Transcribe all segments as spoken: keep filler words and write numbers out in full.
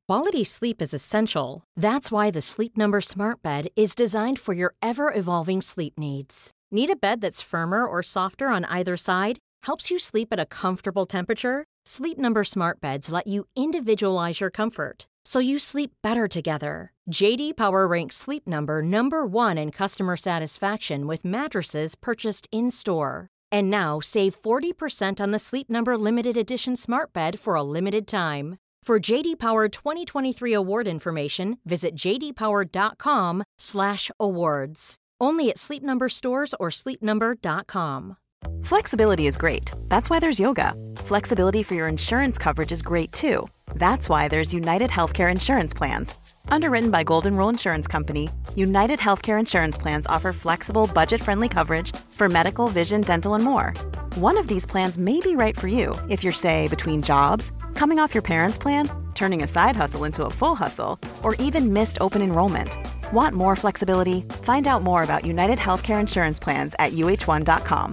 Quality sleep is essential. That's why the Sleep Number Smart Bed is designed for your ever-evolving sleep needs. Need a bed that's firmer or softer on either side? Helps you sleep at a comfortable temperature? Sleep Number Smart Beds let you individualize your comfort, so you sleep better together. J D Power ranks Sleep Number number one in customer satisfaction with mattresses purchased in-store. And now save forty percent on the Sleep Number Limited Edition Smart Bed for a limited time. For J D Power twenty twenty-three award information, visit j d power dot com slash awards. Only at Sleep Number stores or sleep number dot com. Flexibility is great. That's why there's yoga. Flexibility for your insurance coverage is great too. That's why there's United Healthcare Insurance Plans. Underwritten by Golden Rule Insurance Company, United Healthcare Insurance Plans offer flexible, budget-friendly coverage for medical, vision, dental, and more. One of these plans may be right for you if you're, say, between jobs, coming off your parents' plan, turning a side hustle into a full hustle, or even missed open enrollment. Want more flexibility? Find out more about United Healthcare Insurance Plans at u h one dot com.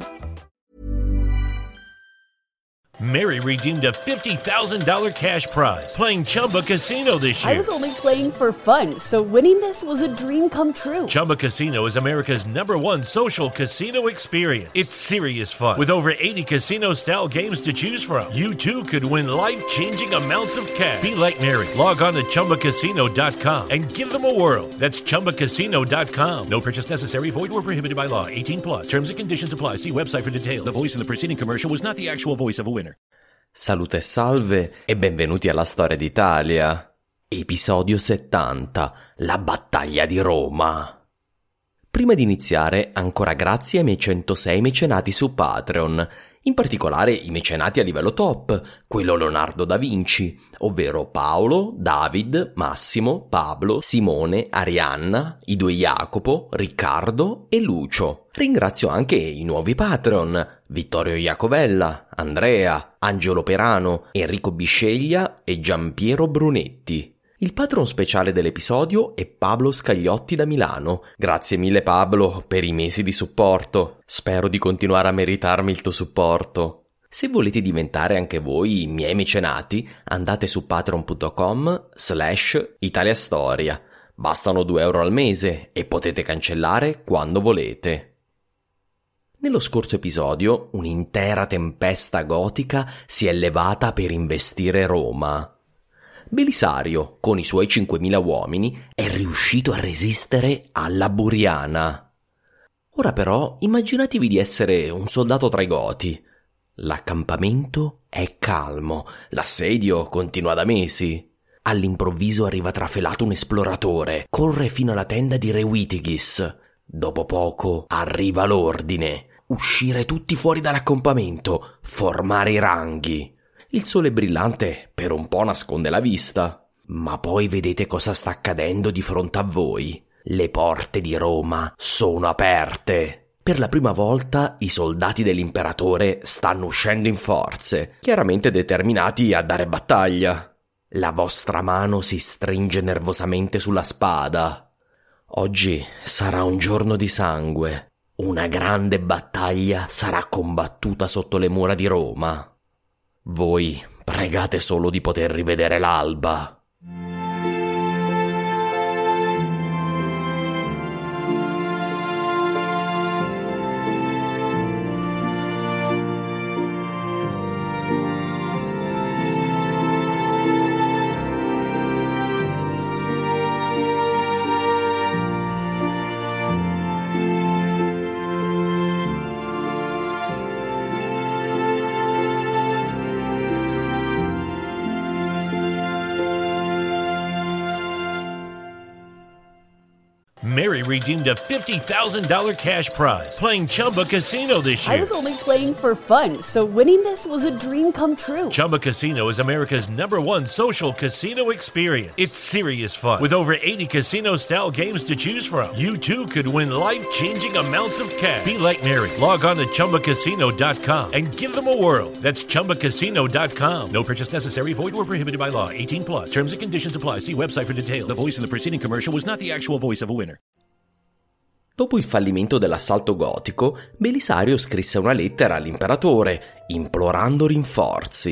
Mary redeemed a fifty thousand dollars cash prize playing Chumba Casino this year. I was only playing for fun, so winning this was a dream come true. Chumba Casino is America's number one social casino experience. It's serious fun. With over eighty casino-style games to choose from, you too could win life-changing amounts of cash. Be like Mary. Log on to chumba casino dot com and give them a whirl. That's chumba casino dot com. No purchase necessary. Void or prohibited by law. eighteen plus. Terms and conditions apply. See website for details. The voice in the preceding commercial was not the actual voice of a winner. Salute e salve e benvenuti alla Storia d'Italia. Episodio settanta. La battaglia di Roma. Prima di iniziare, ancora grazie ai miei centosei mecenati su Patreon, in particolare i mecenati a livello top, quello Leonardo da Vinci, ovvero Paolo, David, Massimo, Pablo, Simone, Arianna, i due Jacopo, Riccardo e Lucio. Ringrazio anche i nuovi Patreon, Vittorio Iacovella, Andrea, Angelo Perano, Enrico Bisceglia e Giampiero Brunetti. Il patron speciale dell'episodio è Pablo Scagliotti da Milano. Grazie mille Pablo per i mesi di supporto. Spero di continuare a meritarmi il tuo supporto. Se volete diventare anche voi i miei mecenati, andate su patreon punto com slash italiastoria. Bastano due euro al mese e potete cancellare quando volete. Nello scorso episodio un'intera tempesta gotica si è levata per investire Roma. Belisario, con i suoi cinquemila uomini, è riuscito a resistere alla Buriana. Ora però immaginatevi di essere un soldato tra i Goti. L'accampamento è calmo, l'assedio continua da mesi. All'improvviso arriva trafelato un esploratore, corre fino alla tenda di Re Witigis. Dopo poco arriva l'ordine: uscire tutti fuori dall'accampamento, formare i ranghi. Il sole brillante per un po' nasconde la vista, ma poi vedete cosa sta accadendo di fronte a voi. Le porte di Roma sono aperte. Per la prima volta i soldati dell'imperatore stanno uscendo in forze, chiaramente determinati a dare battaglia. La vostra mano si stringe nervosamente sulla spada. Oggi sarà un giorno di sangue. Una grande battaglia sarà combattuta sotto le mura di Roma. Voi pregate solo di poter rivedere l'alba. Mary redeemed a fifty thousand dollars cash prize playing Chumba Casino this year. I was only playing for fun, so winning this was a dream come true. Chumba Casino is America's number one social casino experience. It's serious fun. With over eighty casino-style games to choose from, you too could win life-changing amounts of cash. Be like Mary. Log on to chumba casino dot com and give them a whirl. That's chumba casino dot com. No purchase necessary. Void or prohibited by law. eighteen plus. Terms and conditions apply. See website for details. The voice in the preceding commercial was not the actual voice of a winner. Dopo il fallimento dell'assalto gotico, Belisario scrisse una lettera all'imperatore, implorando rinforzi.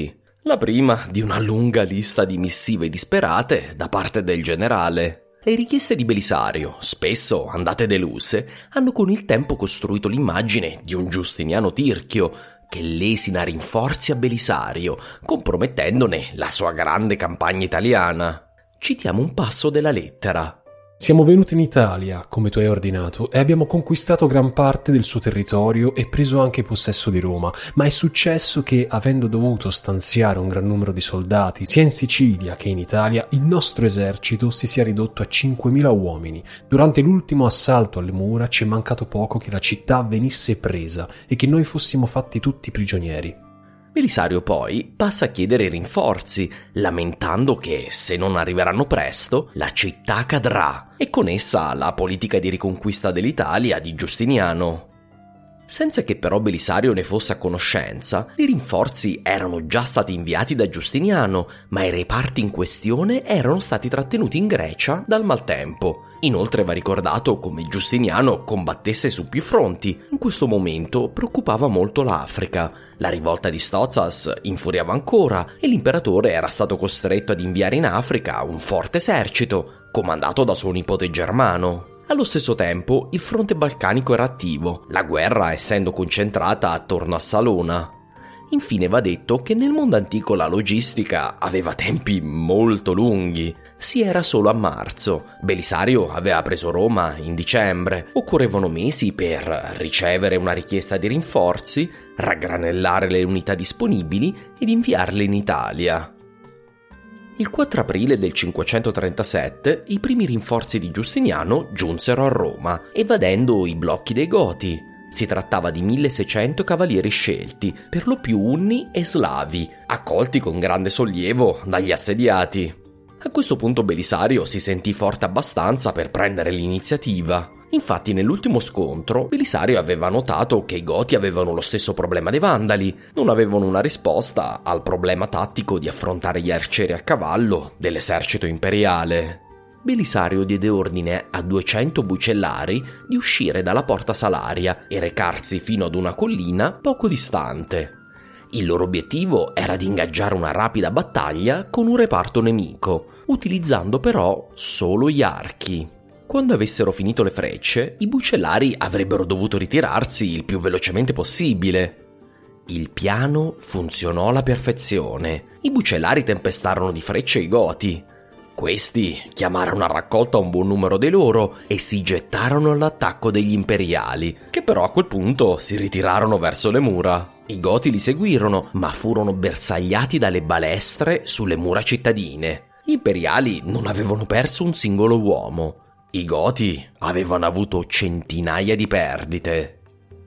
La prima di una lunga lista di missive disperate da parte del generale. Le richieste di Belisario, spesso andate deluse, hanno con il tempo costruito l'immagine di un Giustiniano tirchio che lesina rinforzi a Belisario, compromettendone la sua grande campagna italiana. Citiamo un passo della lettera. Siamo venuti in Italia, come tu hai ordinato, e abbiamo conquistato gran parte del suo territorio e preso anche possesso di Roma, ma è successo che, avendo dovuto stanziare un gran numero di soldati, sia in Sicilia che in Italia, il nostro esercito si sia ridotto a cinquemila uomini. Durante l'ultimo assalto alle mura ci è mancato poco che la città venisse presa e che noi fossimo fatti tutti prigionieri. Belisario poi passa a chiedere rinforzi, lamentando che se non arriveranno presto la città cadrà e con essa la politica di riconquista dell'Italia di Giustiniano. Senza che però Belisario ne fosse a conoscenza, i rinforzi erano già stati inviati da Giustiniano, ma i reparti in questione erano stati trattenuti in Grecia dal maltempo. Inoltre va ricordato come Giustiniano combattesse su più fronti. In questo momento preoccupava molto l'Africa. La rivolta di Stozas infuriava ancora e l'imperatore era stato costretto ad inviare in Africa un forte esercito, comandato da suo nipote Germano. Allo stesso tempo il fronte balcanico era attivo, la guerra essendo concentrata attorno a Salona. Infine va detto che nel mondo antico la logistica aveva tempi molto lunghi. Si era solo a marzo, Belisario aveva preso Roma in dicembre, occorrevano mesi per ricevere una richiesta di rinforzi, raggranellare le unità disponibili ed inviarle in Italia. Il quattro aprile del cinquecentotrentasette i primi rinforzi di Giustiniano giunsero a Roma, evadendo i blocchi dei Goti. Si trattava di milleseicento cavalieri scelti, per lo più unni e slavi, accolti con grande sollievo dagli assediati. A questo punto Belisario si sentì forte abbastanza per prendere l'iniziativa. Infatti nell'ultimo scontro Belisario aveva notato che i Goti avevano lo stesso problema dei Vandali, non avevano una risposta al problema tattico di affrontare gli arcieri a cavallo dell'esercito imperiale. Belisario diede ordine a duecento bucellari di uscire dalla porta Salaria e recarsi fino ad una collina poco distante. Il loro obiettivo era di ingaggiare una rapida battaglia con un reparto nemico, utilizzando però solo gli archi. Quando avessero finito le frecce, i bucellari avrebbero dovuto ritirarsi il più velocemente possibile. Il piano funzionò alla perfezione. I bucellari tempestarono di frecce i Goti. Questi chiamarono a raccolta un buon numero dei loro e si gettarono all'attacco degli imperiali, che però a quel punto si ritirarono verso le mura. I Goti li seguirono, ma furono bersagliati dalle balestre sulle mura cittadine. Gli imperiali non avevano perso un singolo uomo. I Goti avevano avuto centinaia di perdite.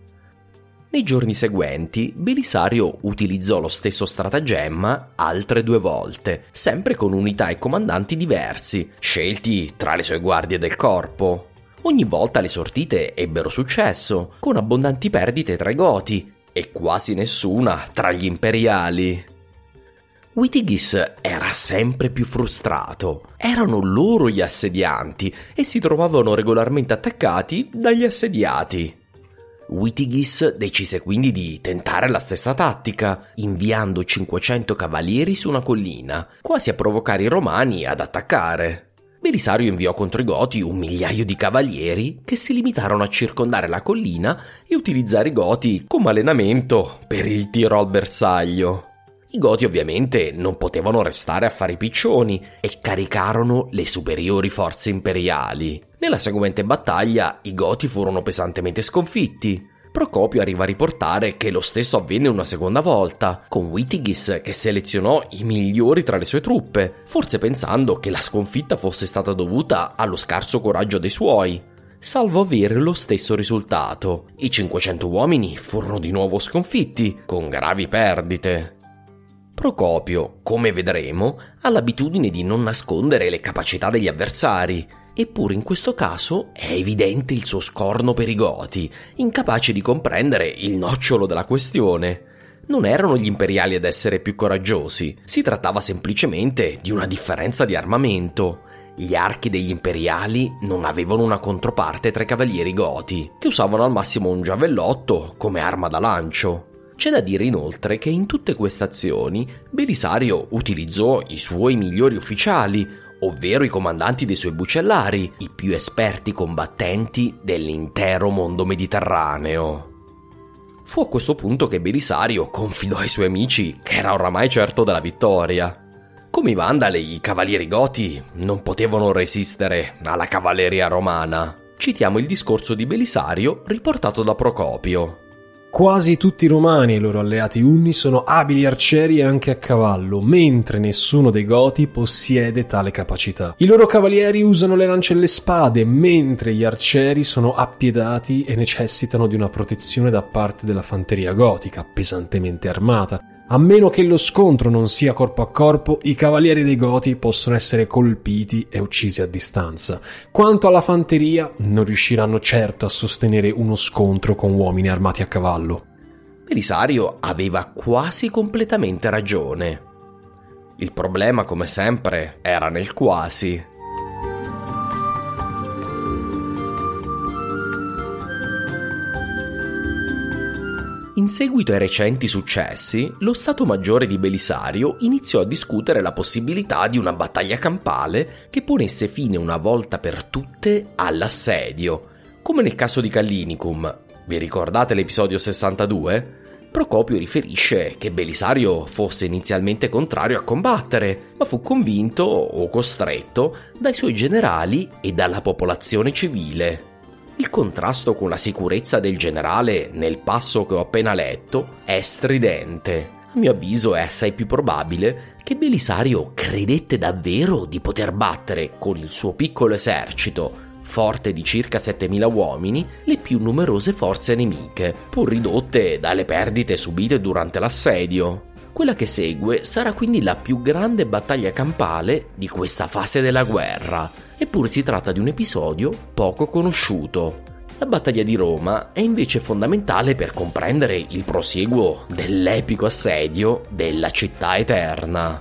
Nei giorni seguenti, Belisario utilizzò lo stesso stratagemma altre due volte, sempre con unità e comandanti diversi, scelti tra le sue guardie del corpo. Ogni volta le sortite ebbero successo, con abbondanti perdite tra i Goti e quasi nessuna tra gli imperiali. Witigis era sempre più frustrato. Erano loro gli assedianti e si trovavano regolarmente attaccati dagli assediati. Witigis decise quindi di tentare la stessa tattica, inviando cinquecento cavalieri su una collina, quasi a provocare i romani ad attaccare. Belisario inviò contro i Goti un migliaio di cavalieri che si limitarono a circondare la collina e utilizzare i Goti come allenamento per il tiro al bersaglio. I Goti ovviamente non potevano restare a fare i piccioni e caricarono le superiori forze imperiali. Nella seguente battaglia i Goti furono pesantemente sconfitti. Procopio arriva a riportare che lo stesso avvenne una seconda volta, con Witigis che selezionò i migliori tra le sue truppe, forse pensando che la sconfitta fosse stata dovuta allo scarso coraggio dei suoi. Salvo avere lo stesso risultato. I cinquecento uomini furono di nuovo sconfitti, con gravi perdite. Procopio, come vedremo, ha l'abitudine di non nascondere le capacità degli avversari, eppure in questo caso è evidente il suo scorno per i Goti, incapaci di comprendere il nocciolo della questione. Non erano gli imperiali ad essere più coraggiosi, si trattava semplicemente di una differenza di armamento. Gli archi degli imperiali non avevano una controparte tra i cavalieri Goti, che usavano al massimo un giavellotto come arma da lancio. C'è da dire inoltre che in tutte queste azioni Belisario utilizzò i suoi migliori ufficiali, ovvero i comandanti dei suoi bucellari, i più esperti combattenti dell'intero mondo mediterraneo. Fu a questo punto che Belisario confidò ai suoi amici che era oramai certo della vittoria. Come i Vandali, i cavalieri goti non potevano resistere alla cavalleria romana. Citiamo il discorso di Belisario riportato da Procopio. Quasi tutti i romani e i loro alleati unni sono abili arcieri anche a cavallo, mentre nessuno dei Goti possiede tale capacità. I loro cavalieri usano le lance e le spade, mentre gli arcieri sono appiedati e necessitano di una protezione da parte della fanteria gotica, pesantemente armata. A meno che lo scontro non sia corpo a corpo, i cavalieri dei Goti possono essere colpiti e uccisi a distanza. Quanto alla fanteria, non riusciranno certo a sostenere uno scontro con uomini armati a cavallo. Belisario aveva quasi completamente ragione. Il problema, come sempre, era nel quasi. In seguito ai recenti successi, lo Stato Maggiore di Belisario iniziò a discutere la possibilità di una battaglia campale che ponesse fine una volta per tutte all'assedio. Come nel caso di Callinicum, vi ricordate l'episodio sessantadue? Procopio riferisce che Belisario fosse inizialmente contrario a combattere, ma fu convinto o costretto dai suoi generali e dalla popolazione civile. Il contrasto con la sicurezza del generale nel passo che ho appena letto è stridente. A mio avviso è assai più probabile che Belisario credette davvero di poter battere con il suo piccolo esercito, forte di circa settemila uomini, le più numerose forze nemiche, pur ridotte dalle perdite subite durante l'assedio. Quella che segue sarà quindi la più grande battaglia campale di questa fase della guerra. Eppure si tratta di un episodio poco conosciuto. La battaglia di Roma è invece fondamentale per comprendere il prosieguo dell'epico assedio della città eterna.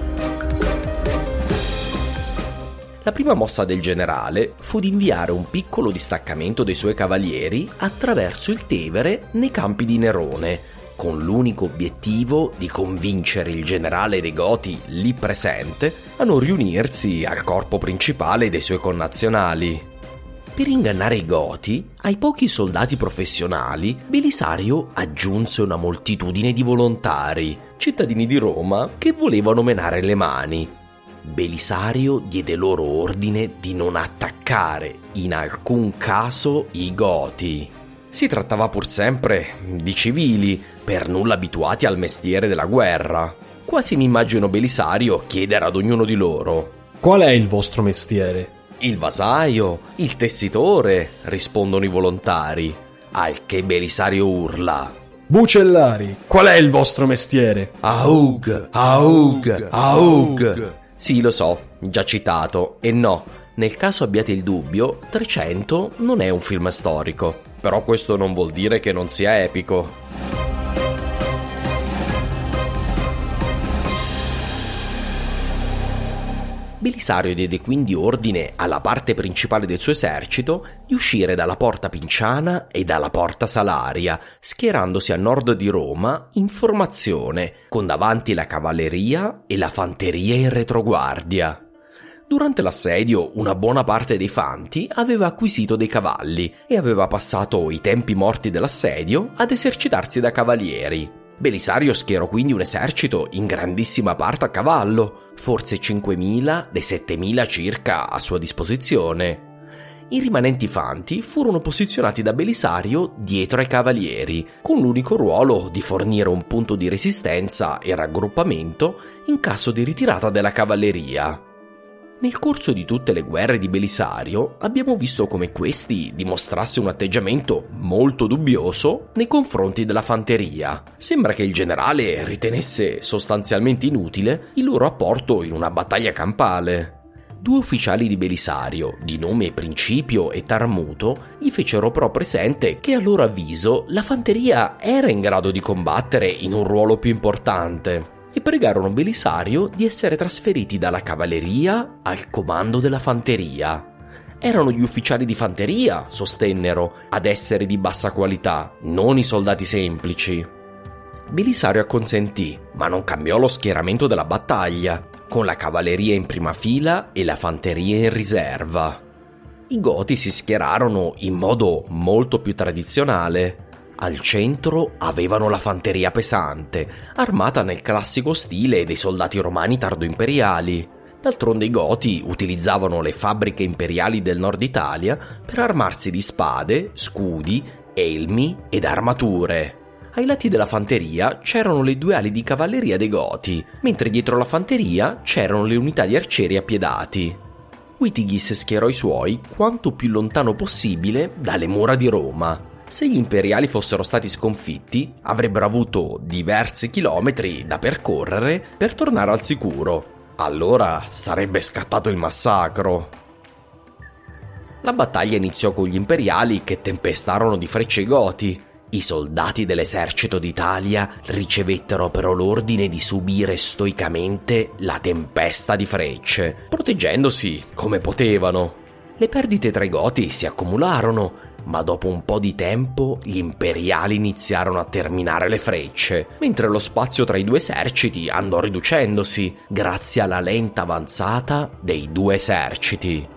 La prima mossa del generale fu di inviare un piccolo distaccamento dei suoi cavalieri attraverso il Tevere nei campi di Nerone, con l'unico obiettivo di convincere il generale dei Goti lì presente a non riunirsi al corpo principale dei suoi connazionali. Per ingannare i Goti, ai pochi soldati professionali, Belisario aggiunse una moltitudine di volontari, cittadini di Roma che volevano menare le mani. Belisario diede loro ordine di non attaccare in alcun caso i Goti. Si trattava pur sempre di civili, per nulla abituati al mestiere della guerra. Quasi mi immagino Belisario chiedere ad ognuno di loro: qual è il vostro mestiere? Il vasaio, il tessitore, rispondono i volontari, al che Belisario urla: bucellari, qual è il vostro mestiere? Aug, aug, aug. Sì, lo so, già citato, e no, nel caso abbiate il dubbio, trecento non è un film storico. Però questo non vuol dire che non sia epico. Belisario diede quindi ordine alla parte principale del suo esercito di uscire dalla porta Pinciana e dalla porta Salaria, schierandosi a nord di Roma in formazione, con davanti la cavalleria e la fanteria in retroguardia. Durante l'assedio, una buona parte dei fanti aveva acquisito dei cavalli e aveva passato i tempi morti dell'assedio ad esercitarsi da cavalieri. Belisario schierò quindi un esercito in grandissima parte a cavallo, forse cinquemila dei settemila circa a sua disposizione. I rimanenti fanti furono posizionati da Belisario dietro ai cavalieri, con l'unico ruolo di fornire un punto di resistenza e raggruppamento in caso di ritirata della cavalleria. Nel corso di tutte le guerre di Belisario abbiamo visto come questi dimostrasse un atteggiamento molto dubbioso nei confronti della fanteria. Sembra che il generale ritenesse sostanzialmente inutile il loro apporto in una battaglia campale. Due ufficiali di Belisario, di nome Principio e Tarmuto, gli fecero però presente che a loro avviso la fanteria era in grado di combattere in un ruolo più importante, e pregarono Belisario di essere trasferiti dalla cavalleria al comando della fanteria. Erano gli ufficiali di fanteria, sostennero, ad essere di bassa qualità, non i soldati semplici. Belisario acconsentì, ma non cambiò lo schieramento della battaglia, con la cavalleria in prima fila e la fanteria in riserva. I Goti si schierarono in modo molto più tradizionale. Al centro avevano la fanteria pesante, armata nel classico stile dei soldati romani tardoimperiali. D'altronde i Goti utilizzavano le fabbriche imperiali del nord Italia per armarsi di spade, scudi, elmi ed armature. Ai lati della fanteria c'erano le due ali di cavalleria dei Goti, mentre dietro la fanteria c'erano le unità di arcieri appiedati. Witigis schierò i suoi quanto più lontano possibile dalle mura di Roma. Se gli imperiali fossero stati sconfitti, avrebbero avuto diversi chilometri da percorrere per tornare al sicuro. Allora sarebbe scattato il massacro. La battaglia iniziò con gli imperiali che tempestarono di frecce i Goti. I soldati dell'esercito d'Italia ricevettero però l'ordine di subire stoicamente la tempesta di frecce, proteggendosi come potevano. Le perdite tra i Goti si accumularono, ma dopo un po' di tempo gli imperiali iniziarono a terminare le frecce, mentre lo spazio tra i due eserciti andò riducendosi grazie alla lenta avanzata dei due eserciti.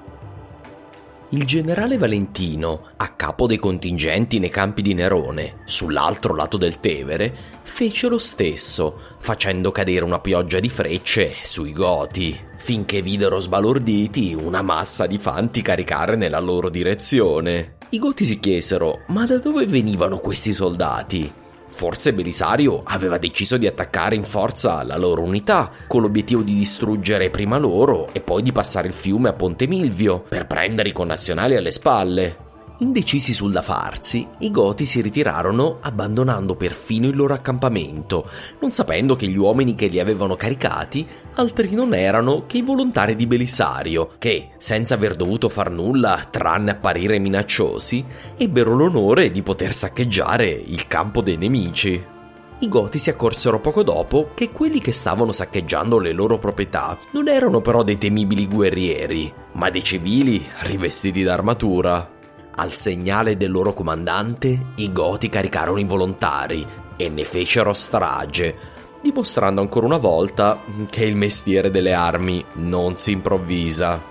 Il generale Valentino, a capo dei contingenti nei campi di Nerone, sull'altro lato del Tevere, fece lo stesso, facendo cadere una pioggia di frecce sui Goti, finché videro sbalorditi una massa di fanti caricare nella loro direzione. I Goti si chiesero: ma da dove venivano questi soldati? Forse Belisario aveva deciso di attaccare in forza la loro unità, con l'obiettivo di distruggere prima loro e poi di passare il fiume a Ponte Milvio per prendere i connazionali alle spalle. Indecisi sul da farsi, i Goti si ritirarono abbandonando perfino il loro accampamento, non sapendo che gli uomini che li avevano caricati altri non erano che i volontari di Belisario, che, senza aver dovuto far nulla tranne apparire minacciosi, ebbero l'onore di poter saccheggiare il campo dei nemici. I Goti si accorsero poco dopo che quelli che stavano saccheggiando le loro proprietà non erano però dei temibili guerrieri, ma dei civili rivestiti d'armatura. Al segnale del loro comandante, i Goti caricarono i volontari e ne fecero strage, dimostrando ancora una volta che il mestiere delle armi non si improvvisa.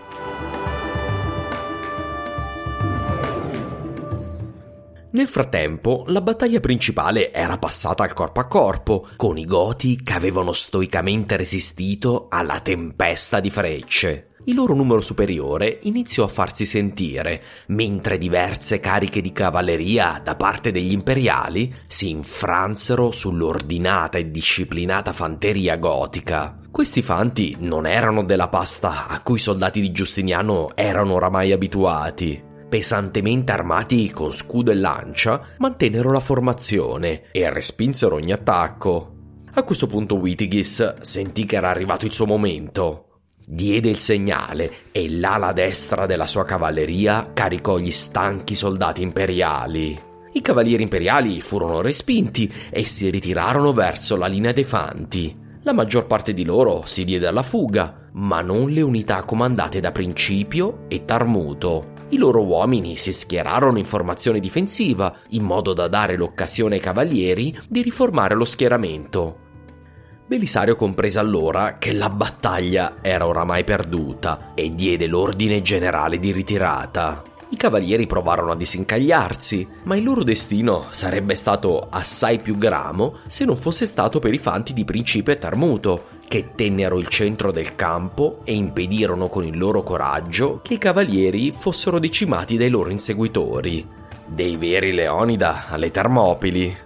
Nel frattempo, la battaglia principale era passata al corpo a corpo, con i Goti che avevano stoicamente resistito alla tempesta di frecce. Il loro numero superiore iniziò a farsi sentire, mentre diverse cariche di cavalleria da parte degli imperiali si infransero sull'ordinata e disciplinata fanteria gotica. Questi fanti non erano della pasta a cui i soldati di Giustiniano erano oramai abituati. Pesantemente armati con scudo e lancia, mantennero la formazione e respinsero ogni attacco. A questo punto Witigis sentì che era arrivato il suo momento. Diede il segnale e l'ala destra della sua cavalleria caricò gli stanchi soldati imperiali. I cavalieri imperiali furono respinti e si ritirarono verso la linea dei fanti. La maggior parte di loro si diede alla fuga, ma non le unità comandate da Principio e Tarmuto. I loro uomini si schierarono in formazione difensiva, in modo da dare l'occasione ai cavalieri di riformare lo schieramento. Belisario comprese allora che la battaglia era oramai perduta e diede l'ordine generale di ritirata. I cavalieri provarono a disincagliarsi, ma il loro destino sarebbe stato assai più gramo se non fosse stato per i fanti di Principio e Tarmuto, che tennero il centro del campo e impedirono con il loro coraggio che i cavalieri fossero decimati dai loro inseguitori, dei veri Leonida alle Termopili.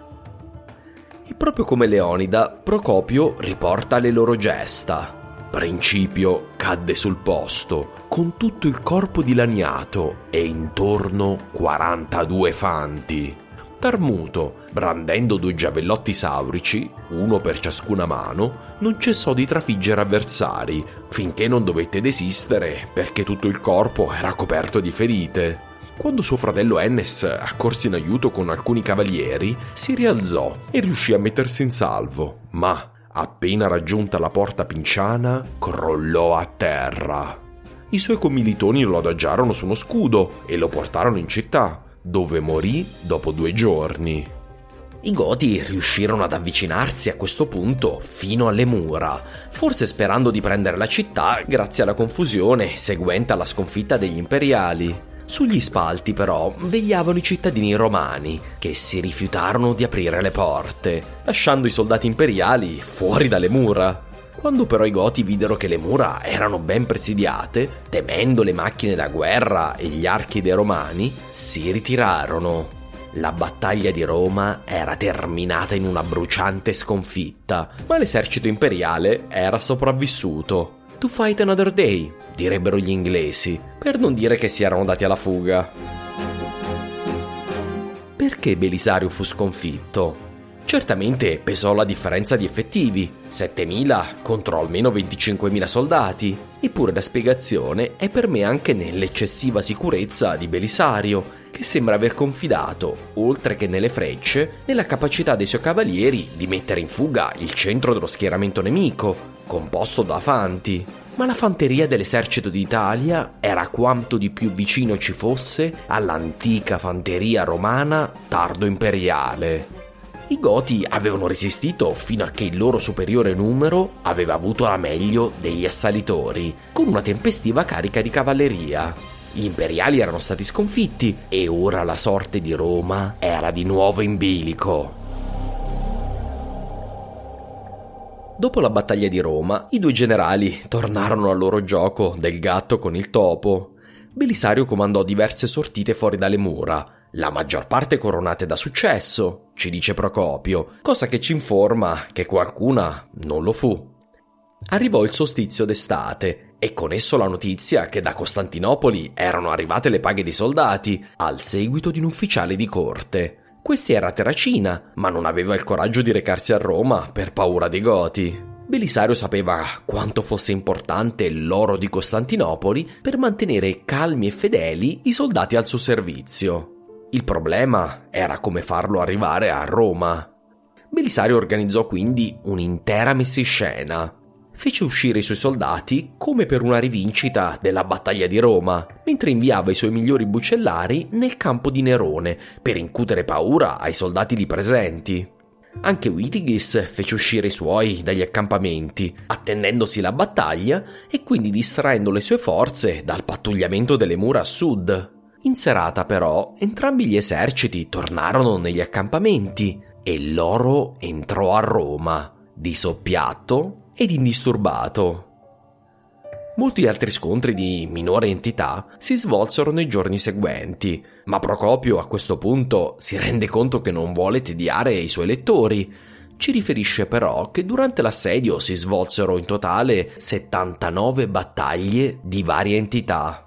E proprio come Leonida, Procopio riporta le loro gesta. Principio cadde sul posto, con tutto il corpo dilaniato e intorno quarantadue fanti. Tarmuto, brandendo due giavellotti saurici, uno per ciascuna mano, non cessò di trafiggere avversari, finché non dovette desistere perché tutto il corpo era coperto di ferite. Quando suo fratello Ennes accorse in aiuto con alcuni cavalieri, si rialzò e riuscì a mettersi in salvo, ma appena raggiunta la porta pinciana, crollò a terra. I suoi commilitoni lo adagiarono su uno scudo e lo portarono in città, dove morì dopo due giorni. I Goti riuscirono ad avvicinarsi a questo punto fino alle mura, forse sperando di prendere la città grazie alla confusione seguente alla sconfitta degli imperiali. Sugli spalti però vegliavano i cittadini romani, che si rifiutarono di aprire le porte, lasciando i soldati imperiali fuori dalle mura. Quando però i Goti videro che le mura erano ben presidiate, temendo le macchine da guerra e gli archi dei Romani, si ritirarono. La battaglia di Roma era terminata in una bruciante sconfitta, ma l'esercito imperiale era sopravvissuto. To fight another day, direbbero gli inglesi, per non dire che si erano dati alla fuga. Perché Belisario fu sconfitto? Certamente pesò la differenza di effettivi, settemila contro almeno venticinquemila soldati, eppure la spiegazione è per me anche nell'eccessiva sicurezza di Belisario, che sembra aver confidato, oltre che nelle frecce, nella capacità dei suoi cavalieri di mettere in fuga il centro dello schieramento nemico, composto da fanti. Ma la fanteria dell'esercito d'Italia era quanto di più vicino ci fosse all'antica fanteria romana tardo-imperiale. I Goti avevano resistito fino a che il loro superiore numero aveva avuto la meglio degli assalitori, con una tempestiva carica di cavalleria. Gli imperiali erano stati sconfitti e ora la sorte di Roma era di nuovo in bilico. Dopo la battaglia di Roma, i due generali tornarono al loro gioco del gatto con il topo. Belisario comandò diverse sortite fuori dalle mura, la maggior parte coronate da successo, ci dice Procopio, cosa che ci informa che qualcuna non lo fu. Arrivò il solstizio d'estate e con esso la notizia che da Costantinopoli erano arrivate le paghe dei soldati al seguito di un ufficiale di corte. Questi era a Terracina, ma non aveva il coraggio di recarsi a Roma per paura dei Goti. Belisario sapeva quanto fosse importante l'oro di Costantinopoli per mantenere calmi e fedeli i soldati al suo servizio. Il problema era come farlo arrivare a Roma. Belisario organizzò quindi un'intera messiscena. Fece uscire i suoi soldati come per una rivincita della battaglia di Roma, mentre inviava i suoi migliori bucellari nel campo di Nerone per incutere paura ai soldati lì presenti. Anche Witigis fece uscire i suoi dagli accampamenti, attendendosi la battaglia e quindi distraendo le sue forze dal pattugliamento delle mura a sud. In serata però entrambi gli eserciti tornarono negli accampamenti e l'oro entrò a Roma, di soppiatto ed indisturbato. Molti altri scontri di minore entità si svolsero nei giorni seguenti, ma Procopio a questo punto si rende conto che non vuole tediare i suoi lettori. Ci riferisce però che durante l'assedio si svolsero in totale settantanove battaglie di varie entità.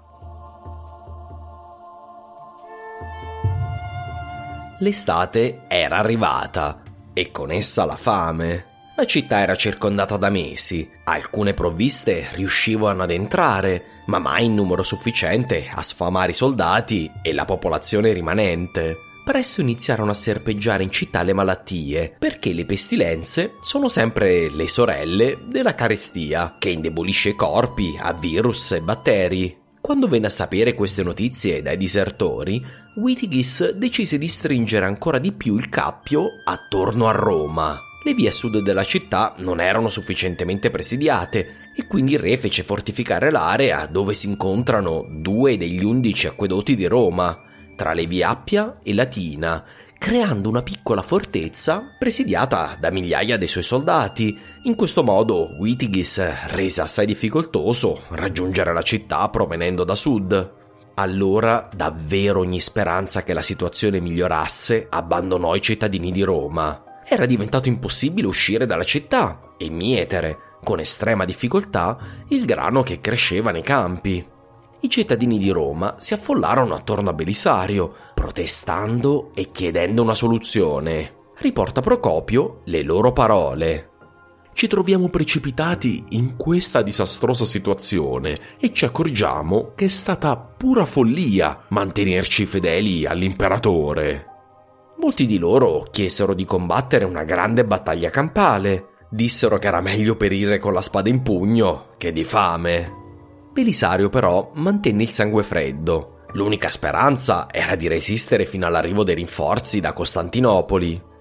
L'estate era arrivata e con essa la fame. La città era circondata da mesi, alcune provviste riuscivano ad entrare, ma mai in numero sufficiente a sfamare i soldati e la popolazione rimanente. Presto iniziarono a serpeggiare in città le malattie, perché le pestilenze sono sempre le sorelle della carestia, che indebolisce i corpi a virus e batteri. Quando venne a sapere queste notizie dai disertori, Witigis decise di stringere ancora di più il cappio attorno a Roma. Le vie a sud della città non erano sufficientemente presidiate e quindi il re fece fortificare l'area dove si incontrano due degli undici acquedotti di Roma, tra le vie Appia e Latina, creando una piccola fortezza presidiata da migliaia dei suoi soldati. In questo modo Witigis rese assai difficoltoso raggiungere la città provenendo da sud. Allora, davvero ogni speranza che la situazione migliorasse abbandonò i cittadini di Roma. Era diventato impossibile uscire dalla città e mietere, con estrema difficoltà, il grano che cresceva nei campi. I cittadini di Roma si affollarono attorno a Belisario, protestando e chiedendo una soluzione. Riporta Procopio le loro parole. Ci troviamo precipitati in questa disastrosa situazione e ci accorgiamo che è stata pura follia mantenerci fedeli all'imperatore. Molti di loro chiesero di combattere una grande battaglia campale. Dissero che era meglio perire con la spada in pugno che di fame. Belisario però mantenne il sangue freddo. L'unica speranza era di resistere fino all'arrivo dei rinforzi da Costantinopoli.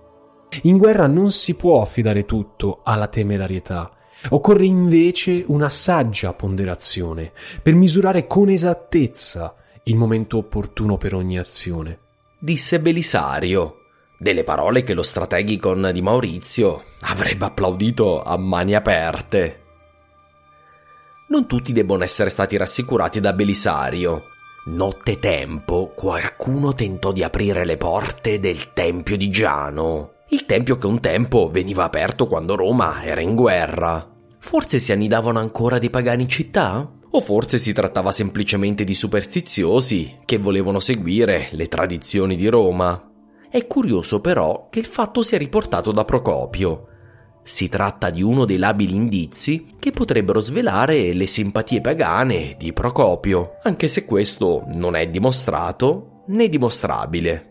In guerra non si può affidare tutto alla temerarietà. Occorre invece una saggia ponderazione per misurare con esattezza il momento opportuno per ogni azione. Disse Belisario, delle parole che lo strategicon di Maurizio avrebbe applaudito a mani aperte. Non tutti debbono essere stati rassicurati da Belisario. Nottetempo qualcuno tentò di aprire le porte del Tempio di Giano, il tempio che un tempo veniva aperto quando Roma era in guerra. Forse si annidavano ancora dei pagani in città? O forse si trattava semplicemente di superstiziosi che volevano seguire le tradizioni di Roma? È curioso però che il fatto sia riportato da Procopio. Si tratta di uno dei labili indizi che potrebbero svelare le simpatie pagane di Procopio, anche se questo non è dimostrato né dimostrabile.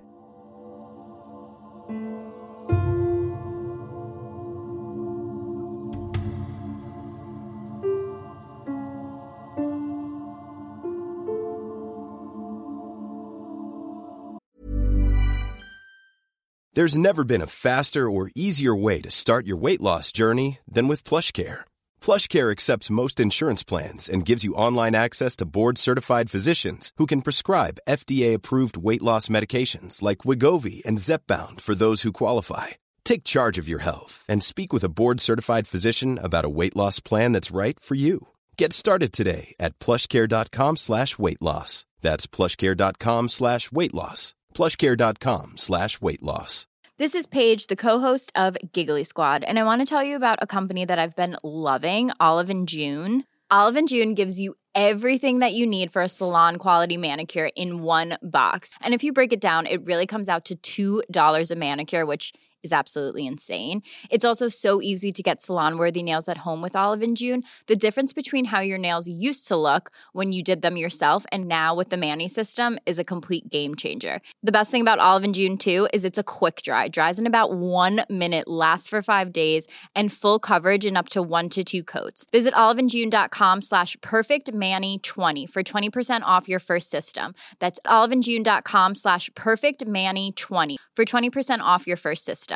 There's never been a faster or easier way to start your weight loss journey than with PlushCare. PlushCare accepts most insurance plans and gives you online access to board-certified physicians who can prescribe F D A-approved weight loss medications like Wegovy and Zepbound for those who qualify. Take charge of your health and speak with a board-certified physician about a weight loss plan that's right for you. Get started today at plushcare.com slash weight loss. That's plushcare.com slash weight loss. plushcare.com slash weight loss. This is Paige, the co-host of Giggly Squad, and I want to tell you about a company that I've been loving, Olive and June. Olive and June gives you everything that you need for a salon-quality manicure in one box. And if you break it down, it really comes out to two dollars a manicure, which is absolutely insane. It's also so easy to get salon-worthy nails at home with Olive and June. The difference between how your nails used to look when you did them yourself and now with the Mani system is a complete game changer. The best thing about Olive and June, too, is it's a quick dry. Dries in about one minute, lasts for five days, and full coverage in up to one to two coats. Visit oliveandjune.com slash perfectmani20 for twenty percent off your first system. That's oliveandjune.com slash perfectmani20 for twenty percent off your first system.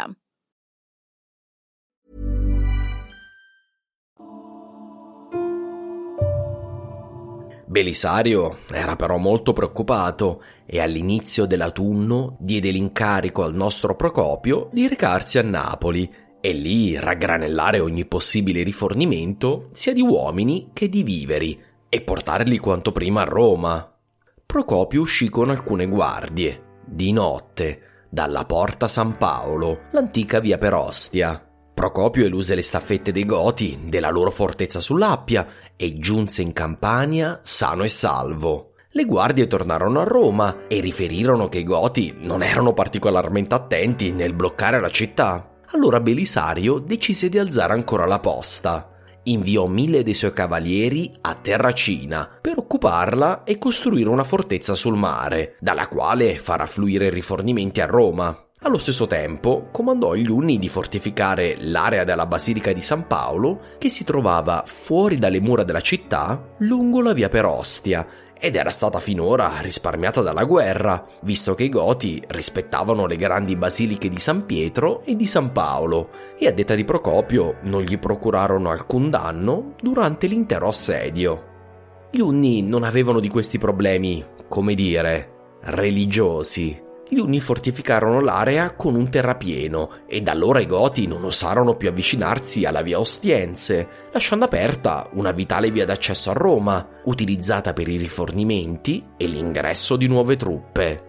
Belisario era però molto preoccupato e all'inizio dell'autunno diede l'incarico al nostro Procopio di recarsi a Napoli e lì raggranellare ogni possibile rifornimento sia di uomini che di viveri e portarli quanto prima a Roma. Procopio uscì con alcune guardie, di notte, dalla Porta San Paolo, l'antica via per Ostia. Procopio eluse le staffette dei Goti della loro fortezza sull'Appia e giunse in Campania sano e salvo. Le guardie tornarono a Roma e riferirono che i Goti non erano particolarmente attenti nel bloccare la città. Allora Belisario decise di alzare ancora la posta. Inviò mille dei suoi cavalieri a Terracina per occuparla e costruire una fortezza sul mare, dalla quale far affluire rifornimenti a Roma. Allo stesso tempo comandò agli Unni di fortificare l'area della Basilica di San Paolo, che si trovava fuori dalle mura della città, lungo la via per Ostia, ed era stata finora risparmiata dalla guerra, visto che i Goti rispettavano le grandi basiliche di San Pietro e di San Paolo, e a detta di Procopio non gli procurarono alcun danno durante l'intero assedio. Gli Unni non avevano di questi problemi, come dire, religiosi. Gli Unni fortificarono l'area con un terrapieno e da allora i Goti non osarono più avvicinarsi alla via Ostiense, lasciando aperta una vitale via d'accesso a Roma, utilizzata per i rifornimenti e l'ingresso di nuove truppe.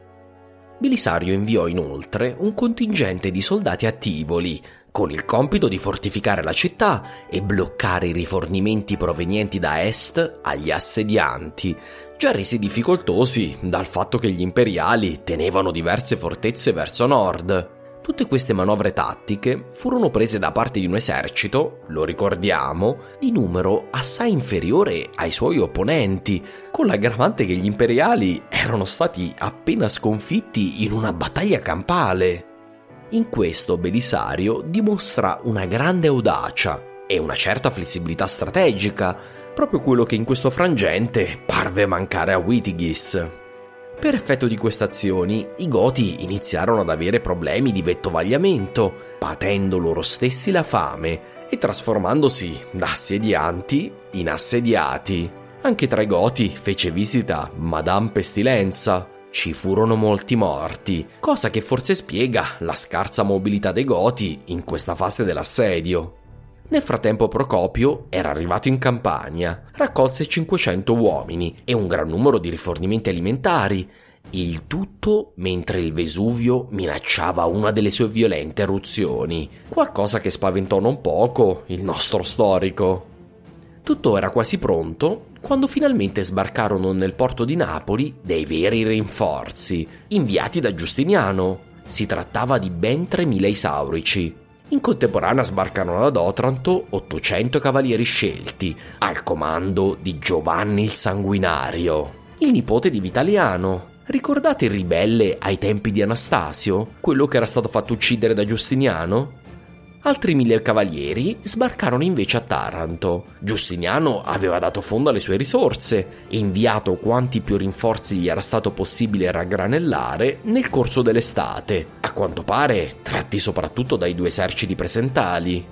Belisario inviò inoltre un contingente di soldati a Tivoli, con il compito di fortificare la città e bloccare i rifornimenti provenienti da est agli assedianti, già resi difficoltosi dal fatto che gli imperiali tenevano diverse fortezze verso nord. Tutte queste manovre tattiche furono prese da parte di un esercito, lo ricordiamo, di numero assai inferiore ai suoi opponenti, con l'aggravante che gli imperiali erano stati appena sconfitti in una battaglia campale. In questo Belisario dimostra una grande audacia e una certa flessibilità strategica, proprio quello che in questo frangente parve mancare a Witigis. Per effetto di queste azioni, i Goti iniziarono ad avere problemi di vettovagliamento, patendo loro stessi la fame e trasformandosi da assedianti in assediati. Anche tra i Goti fece visita Madame Pestilenza. Ci furono molti morti, cosa che forse spiega la scarsa mobilità dei Goti in questa fase dell'assedio. Nel frattempo Procopio era arrivato in Campania, raccolse cinquecento uomini e un gran numero di rifornimenti alimentari, il tutto mentre il Vesuvio minacciava una delle sue violente eruzioni, qualcosa che spaventò non poco il nostro storico. Tutto era quasi pronto quando finalmente sbarcarono nel porto di Napoli dei veri rinforzi, inviati da Giustiniano. Si trattava di ben tremila isaurici. In contemporanea sbarcarono ad Otranto ottocento cavalieri scelti, al comando di Giovanni il Sanguinario, il nipote di Vitaliano. Ricordate il ribelle ai tempi di Anastasio, quello che era stato fatto uccidere da Giustiniano? Altri mille cavalieri sbarcarono invece a Taranto. Giustiniano aveva dato fondo alle sue risorse e inviato quanti più rinforzi gli era stato possibile raggranellare nel corso dell'estate, a quanto pare tratti soprattutto dai due eserciti presentali.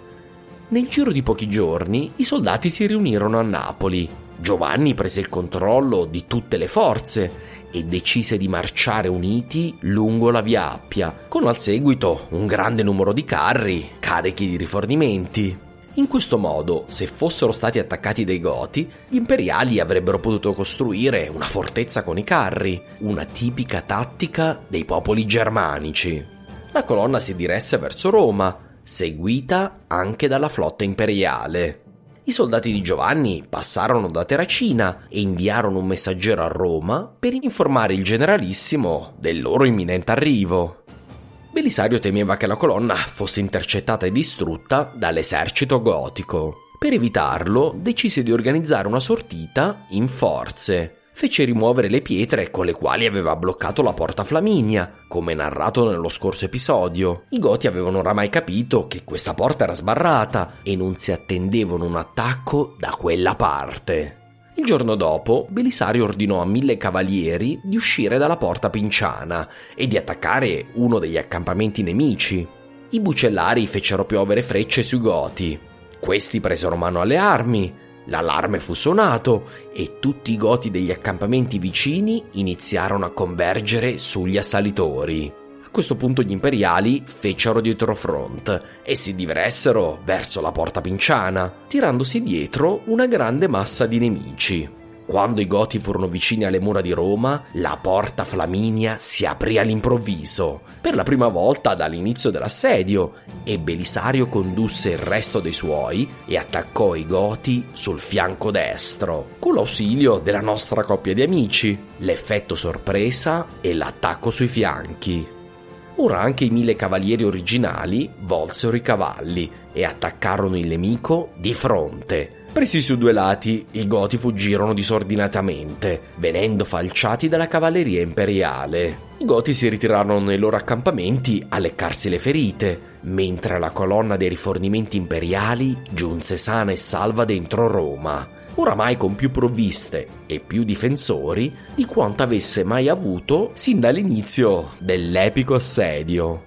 Nel giro di pochi giorni i soldati si riunirono a Napoli. Giovanni prese il controllo di tutte le forze e decise di marciare uniti lungo la via Appia, con al seguito un grande numero di carri carichi di rifornimenti. In questo modo, se fossero stati attaccati dai Goti, gli imperiali avrebbero potuto costruire una fortezza con i carri, una tipica tattica dei popoli germanici. La colonna si diresse verso Roma, seguita anche dalla flotta imperiale. I soldati di Giovanni passarono da Terracina e inviarono un messaggero a Roma per informare il generalissimo del loro imminente arrivo. Belisario temeva che la colonna fosse intercettata e distrutta dall'esercito gotico. Per evitarlo, decise di organizzare una sortita in forze. Fece rimuovere le pietre con le quali aveva bloccato la porta Flaminia, come narrato nello scorso episodio. I Goti avevano oramai capito che questa porta era sbarrata e non si attendevano un attacco da quella parte. Il giorno dopo, Belisario ordinò a mille cavalieri di uscire dalla porta Pinciana e di attaccare uno degli accampamenti nemici. I bucellari fecero piovere frecce sui Goti. Questi presero mano alle armi. L'allarme fu suonato e tutti i Goti degli accampamenti vicini iniziarono a convergere sugli assalitori. A questo punto gli imperiali fecero dietrofront e si diressero verso la porta Pinciana, tirandosi dietro una grande massa di nemici. Quando i Goti furono vicini alle mura di Roma, la porta Flaminia si aprì all'improvviso, per la prima volta dall'inizio dell'assedio, e Belisario condusse il resto dei suoi e attaccò i Goti sul fianco destro, con l'ausilio della nostra coppia di amici, l'effetto sorpresa e l'attacco sui fianchi. Ora anche i mille cavalieri originali volsero i cavalli e attaccarono il nemico di fronte. Presi su due lati, i Goti fuggirono disordinatamente, venendo falciati dalla cavalleria imperiale. I Goti si ritirarono nei loro accampamenti a leccarsi le ferite, mentre la colonna dei rifornimenti imperiali giunse sana e salva dentro Roma, oramai con più provviste e più difensori di quanto avesse mai avuto sin dall'inizio dell'epico assedio.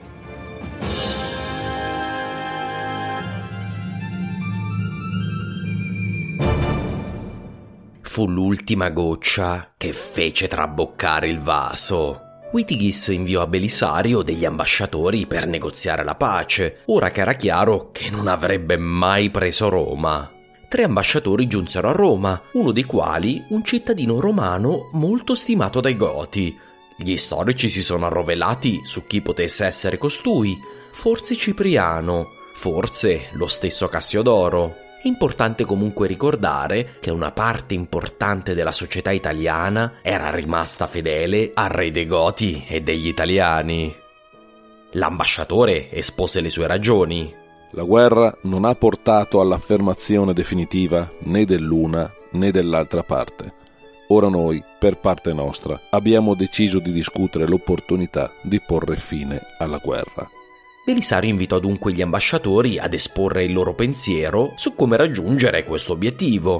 Fu l'ultima goccia che fece traboccare il vaso. Witigis inviò a Belisario degli ambasciatori per negoziare la pace, ora che era chiaro che non avrebbe mai preso Roma. Tre ambasciatori giunsero a Roma, uno dei quali un cittadino romano molto stimato dai Goti. Gli storici si sono arrovellati su chi potesse essere costui, forse Cipriano, forse lo stesso Cassiodoro. È importante comunque ricordare che una parte importante della società italiana era rimasta fedele al re dei Goti e degli italiani. L'ambasciatore espose le sue ragioni. La guerra non ha portato all'affermazione definitiva né dell'una né dell'altra parte. Ora noi, per parte nostra, abbiamo deciso di discutere l'opportunità di porre fine alla guerra. Belisario invitò dunque gli ambasciatori ad esporre il loro pensiero su come raggiungere questo obiettivo.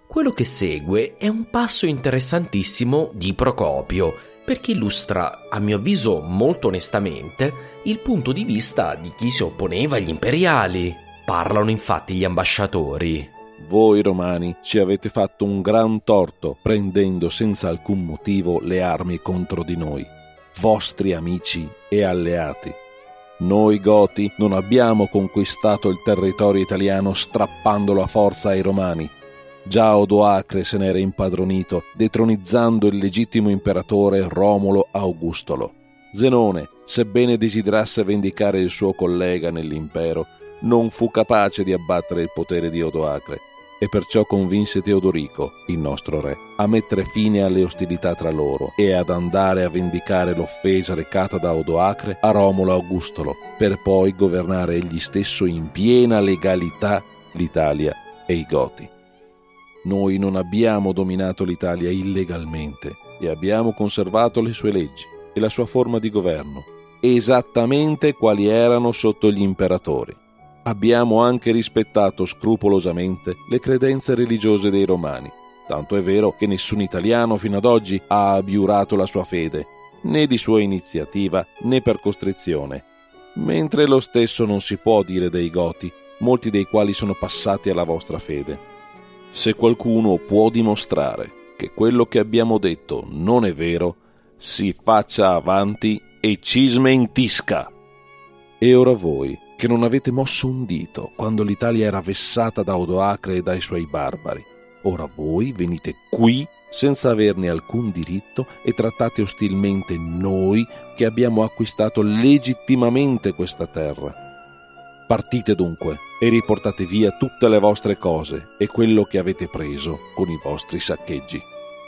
Quello che segue è un passo interessantissimo di Procopio, perché illustra, a mio avviso molto onestamente, il punto di vista di chi si opponeva agli imperiali. Parlano infatti gli ambasciatori. Voi romani ci avete fatto un gran torto prendendo senza alcun motivo le armi contro di noi, vostri amici e alleati. Noi Goti non abbiamo conquistato il territorio italiano strappandolo a forza ai romani. Già Odoacre se n'era impadronito, detronizzando il legittimo imperatore Romolo Augustolo. Zenone, sebbene desiderasse vendicare il suo collega nell'impero, non fu capace di abbattere il potere di Odoacre e perciò convinse Teodorico, il nostro re, a mettere fine alle ostilità tra loro e ad andare a vendicare l'offesa recata da Odoacre a Romolo Augustolo, per poi governare egli stesso in piena legalità l'Italia e i Goti. Noi non abbiamo dominato l'Italia illegalmente e abbiamo conservato le sue leggi e la sua forma di governo, esattamente quali erano sotto gli imperatori. Abbiamo anche rispettato scrupolosamente le credenze religiose dei romani, tanto è vero che nessun italiano fino ad oggi ha abiurato la sua fede, né di sua iniziativa né per costrizione, mentre lo stesso non si può dire dei Goti, molti dei quali sono passati alla vostra fede. Se qualcuno può dimostrare che quello che abbiamo detto non è vero, si faccia avanti e ci smentisca. E ora voi, che non avete mosso un dito quando l'Italia era vessata da Odoacre e dai suoi barbari, ora voi venite qui senza averne alcun diritto e trattate ostilmente noi che abbiamo acquistato legittimamente questa terra. Partite dunque e riportate via tutte le vostre cose e quello che avete preso con i vostri saccheggi.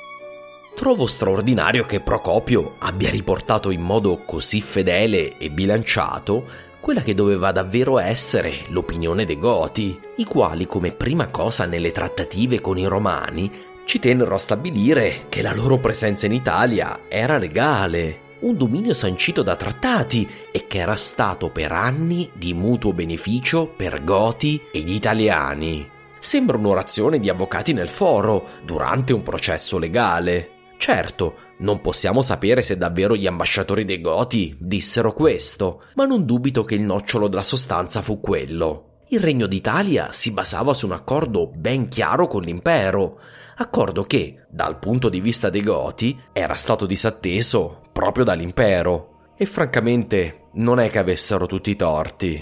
Trovo straordinario che Procopio abbia riportato in modo così fedele e bilanciato quella che doveva davvero essere l'opinione dei Goti, i quali come prima cosa nelle trattative con i Romani ci tennero a stabilire che la loro presenza in Italia era legale, un dominio sancito da trattati e che era stato per anni di mutuo beneficio per Goti ed italiani. Sembra un'orazione di avvocati nel foro durante un processo legale. Certo, non possiamo sapere se davvero gli ambasciatori dei Goti dissero questo, ma non dubito che il nocciolo della sostanza fu quello. Il Regno d'Italia si basava su un accordo ben chiaro con l'impero, accordo che, dal punto di vista dei Goti, era stato disatteso proprio dall'impero, e francamente non è che avessero tutti i torti.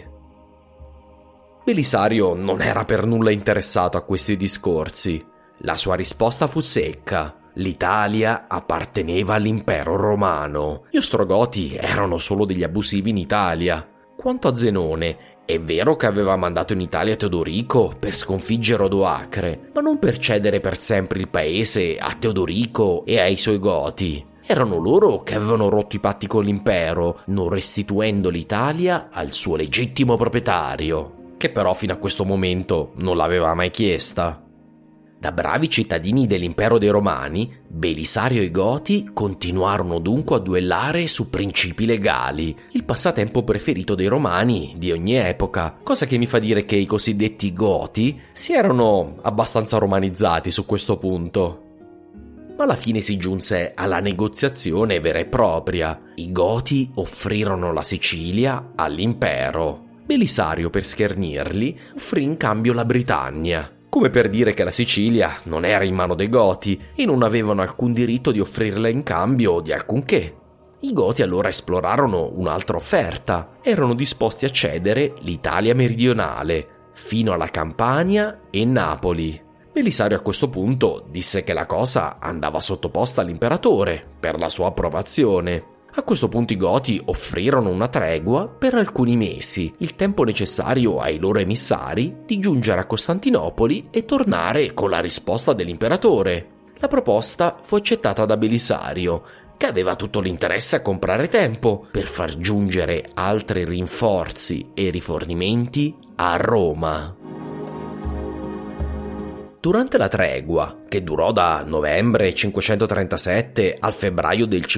Belisario non era per nulla interessato a questi discorsi. La sua risposta fu secca. L'Italia apparteneva all'impero romano. Gli Ostrogoti erano solo degli abusivi in Italia. Quanto a Zenone, è vero che aveva mandato in Italia Teodorico per sconfiggere Odoacre, ma non per cedere per sempre il paese a Teodorico e ai suoi Goti. Erano loro che avevano rotto i patti con l'impero, non restituendo l'Italia al suo legittimo proprietario, che però fino a questo momento non l'aveva mai chiesta. Da bravi cittadini dell'impero dei Romani, Belisario e i Goti continuarono dunque a duellare su principi legali, il passatempo preferito dei Romani di ogni epoca, cosa che mi fa dire che i cosiddetti Goti si erano abbastanza romanizzati su questo punto. Ma alla fine si giunse alla negoziazione vera e propria. I Goti offrirono la Sicilia all'impero. Belisario, per schernirli, offrì in cambio la Britannia, come per dire che la Sicilia non era in mano dei Goti e non avevano alcun diritto di offrirla in cambio di alcunché. I Goti allora esplorarono un'altra offerta. Erano disposti a cedere l'Italia meridionale, fino alla Campania e Napoli. Belisario a questo punto disse che la cosa andava sottoposta all'imperatore per la sua approvazione. A questo punto i Goti offrirono una tregua per alcuni mesi, il tempo necessario ai loro emissari di giungere a Costantinopoli e tornare con la risposta dell'imperatore. La proposta fu accettata da Belisario, che aveva tutto l'interesse a comprare tempo per far giungere altri rinforzi e rifornimenti a Roma. Durante la tregua, che durò da novembre cinquecentotrentasette al febbraio del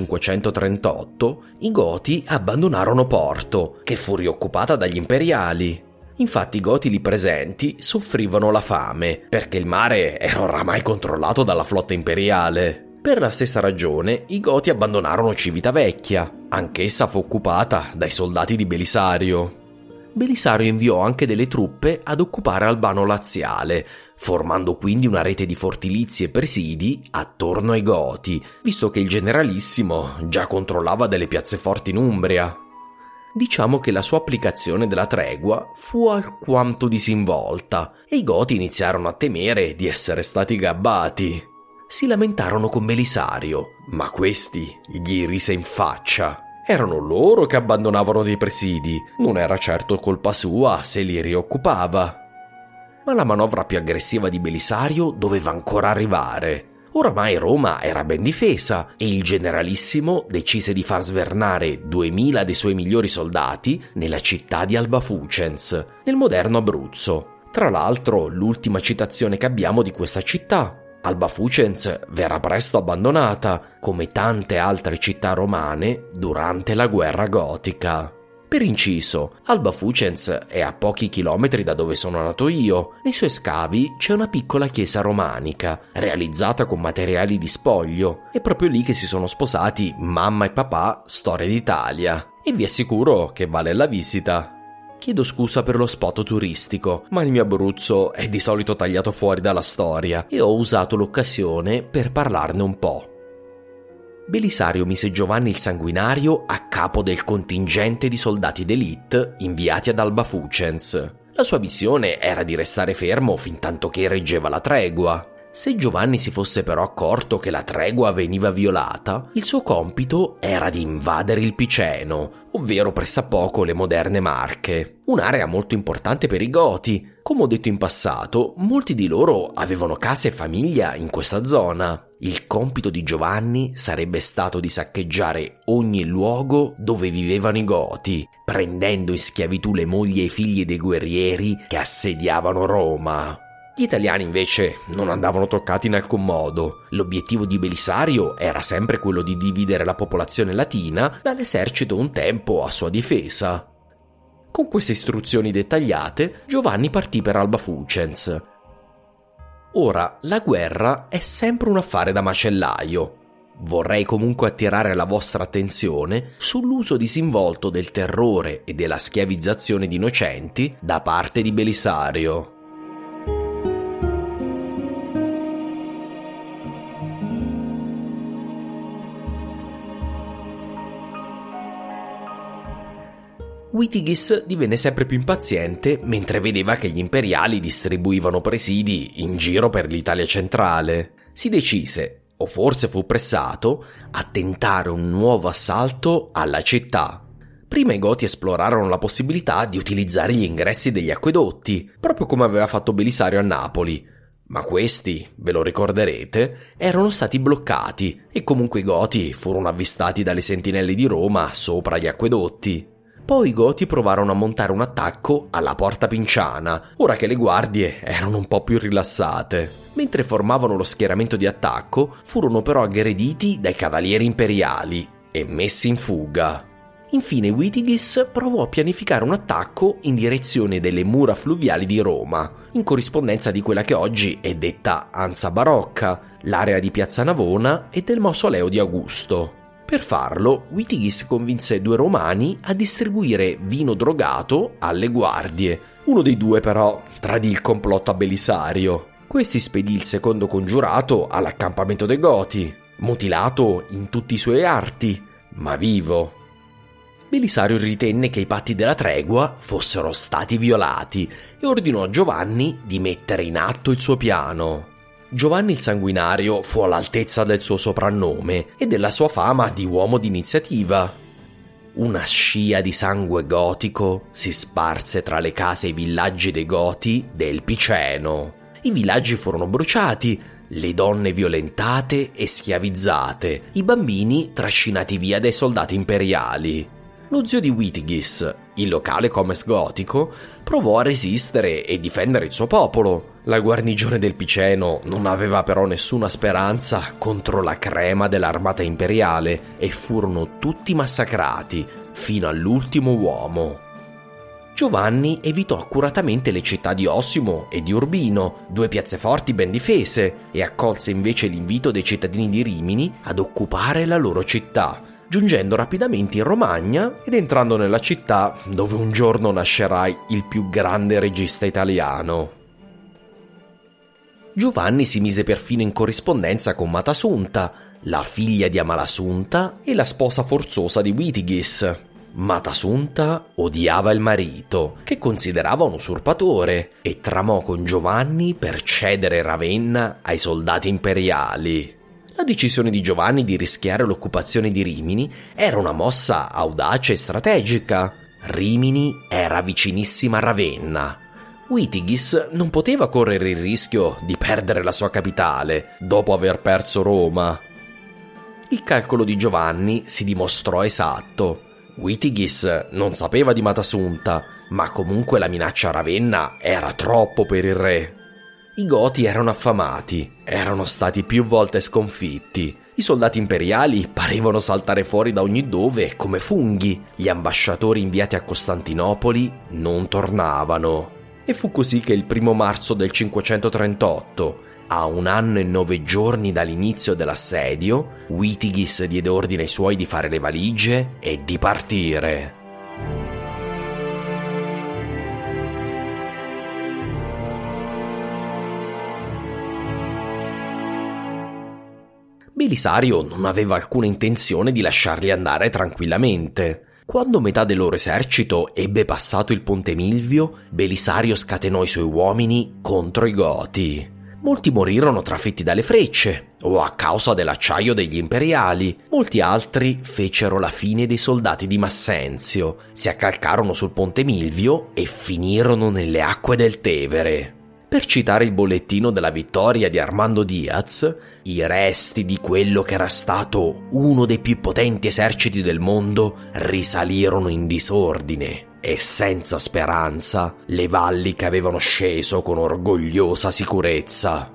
cinquecentotrentotto, i Goti abbandonarono Porto, che fu rioccupata dagli imperiali. Infatti i Goti lì presenti soffrivano la fame, perché il mare era oramai controllato dalla flotta imperiale. Per la stessa ragione, i Goti abbandonarono Civitavecchia, anch'essa fu occupata dai soldati di Belisario. Belisario inviò anche delle truppe ad occupare Albano Laziale, formando quindi una rete di fortilizi e presidi attorno ai Goti, visto che il generalissimo già controllava delle piazze forti in Umbria. Diciamo che la sua applicazione della tregua fu alquanto disinvolta e i Goti iniziarono a temere di essere stati gabbati. Si lamentarono con Belisario, ma questi gli rise in faccia. Erano loro che abbandonavano dei presidi, non era certo colpa sua se li rioccupava. Ma la manovra più aggressiva di Belisario doveva ancora arrivare. Oramai Roma era ben difesa e il generalissimo decise di far svernare duemila dei suoi migliori soldati nella città di Albafucens, nel moderno Abruzzo. Tra l'altro, l'ultima citazione che abbiamo di questa città. Albafucens verrà presto abbandonata, come tante altre città romane, durante la guerra gotica. Per inciso, Albafucens è a pochi chilometri da dove sono nato io. Nei suoi scavi c'è una piccola chiesa romanica, realizzata con materiali di spoglio. È proprio lì che si sono sposati mamma e papà, storia d'Italia. E vi assicuro che vale la visita. Chiedo scusa per lo spot turistico, ma il mio Abruzzo è di solito tagliato fuori dalla storia e ho usato l'occasione per parlarne un po'. Belisario mise Giovanni il Sanguinario a capo del contingente di soldati d'élite inviati ad Albafucens. La sua missione era di restare fermo fintanto che reggeva la tregua. Se Giovanni si fosse però accorto che la tregua veniva violata, il suo compito era di invadere il Piceno, ovvero pressappoco le moderne Marche, un'area molto importante per i Goti. Come ho detto in passato, molti di loro avevano casa e famiglia in questa zona. Il compito di Giovanni sarebbe stato di saccheggiare ogni luogo dove vivevano i Goti, prendendo in schiavitù le mogli e i figli dei guerrieri che assediavano Roma. Gli italiani invece non andavano toccati in alcun modo. L'obiettivo di Belisario era sempre quello di dividere la popolazione latina dall'esercito un tempo a sua difesa. Con queste istruzioni dettagliate, Giovanni partì per Albafucens. Ora, la guerra è sempre un affare da macellaio. Vorrei comunque attirare la vostra attenzione sull'uso disinvolto del terrore e della schiavizzazione di innocenti da parte di Belisario. Witigis divenne sempre più impaziente mentre vedeva che gli imperiali distribuivano presidi in giro per l'Italia centrale. Si decise, o forse fu pressato, a tentare un nuovo assalto alla città. Prima i Goti esplorarono la possibilità di utilizzare gli ingressi degli acquedotti, proprio come aveva fatto Belisario a Napoli. Ma questi, ve lo ricorderete, erano stati bloccati e comunque i Goti furono avvistati dalle sentinelle di Roma sopra gli acquedotti. Poi i Goti provarono a montare un attacco alla Porta Pinciana, ora che le guardie erano un po' più rilassate. Mentre formavano lo schieramento di attacco, furono però aggrediti dai cavalieri imperiali e messi in fuga. Infine Witigis provò a pianificare un attacco in direzione delle mura fluviali di Roma, in corrispondenza di quella che oggi è detta Ansa Barocca, l'area di Piazza Navona e del mausoleo di Augusto. Per farlo, Witigis convinse due romani a distribuire vino drogato alle guardie. Uno dei due però tradì il complotto a Belisario. Questi spedì il secondo congiurato all'accampamento dei Goti, mutilato in tutti i suoi arti, ma vivo. Belisario ritenne che i patti della tregua fossero stati violati e ordinò a Giovanni di mettere in atto il suo piano. Giovanni il Sanguinario fu all'altezza del suo soprannome e della sua fama di uomo d'iniziativa. Una scia di sangue gotico si sparse tra le case e i villaggi dei Goti del Piceno. I villaggi furono bruciati, le donne violentate e schiavizzate, i bambini trascinati via dai soldati imperiali. Lo zio di Witigis, il locale comes gotico, provò a resistere e difendere il suo popolo. La guarnigione del Piceno non aveva però nessuna speranza contro la crema dell'armata imperiale e furono tutti massacrati, fino all'ultimo uomo. Giovanni evitò accuratamente le città di Ossimo e di Urbino, due piazze forti ben difese, e accolse invece l'invito dei cittadini di Rimini ad occupare la loro città, giungendo rapidamente in Romagna ed entrando nella città dove un giorno nascerà il più grande regista italiano. Giovanni si mise perfino in corrispondenza con Matasunta, la figlia di Amalasunta e la sposa forzosa di Witigis. Matasunta odiava il marito, che considerava un usurpatore, e tramò con Giovanni per cedere Ravenna ai soldati imperiali. La decisione di Giovanni di rischiare l'occupazione di Rimini era una mossa audace e strategica. Rimini era vicinissima a Ravenna. Witigis non poteva correre il rischio di perdere la sua capitale dopo aver perso Roma. Il calcolo di Giovanni si dimostrò esatto. Witigis non sapeva di Matasunta, ma comunque la minaccia a Ravenna era troppo per il re. I Goti erano affamati, erano stati più volte sconfitti. I soldati imperiali parevano saltare fuori da ogni dove come funghi. Gli ambasciatori inviati a Costantinopoli non tornavano. E fu così che il primo marzo del cinquecentotrentotto, a un anno e nove giorni dall'inizio dell'assedio, Witigis diede ordine ai suoi di fare le valigie e di partire. Belisario non aveva alcuna intenzione di lasciarli andare tranquillamente. Quando metà del loro esercito ebbe passato il Ponte Milvio, Belisario scatenò i suoi uomini contro i Goti. Molti morirono trafitti dalle frecce o a causa dell'acciaio degli imperiali. Molti altri fecero la fine dei soldati di Massenzio, si accalcarono sul Ponte Milvio e finirono nelle acque del Tevere. Per citare il bollettino della vittoria di Armando Diaz, i resti di quello che era stato uno dei più potenti eserciti del mondo risalirono in disordine e senza speranza le valli che avevano sceso con orgogliosa sicurezza.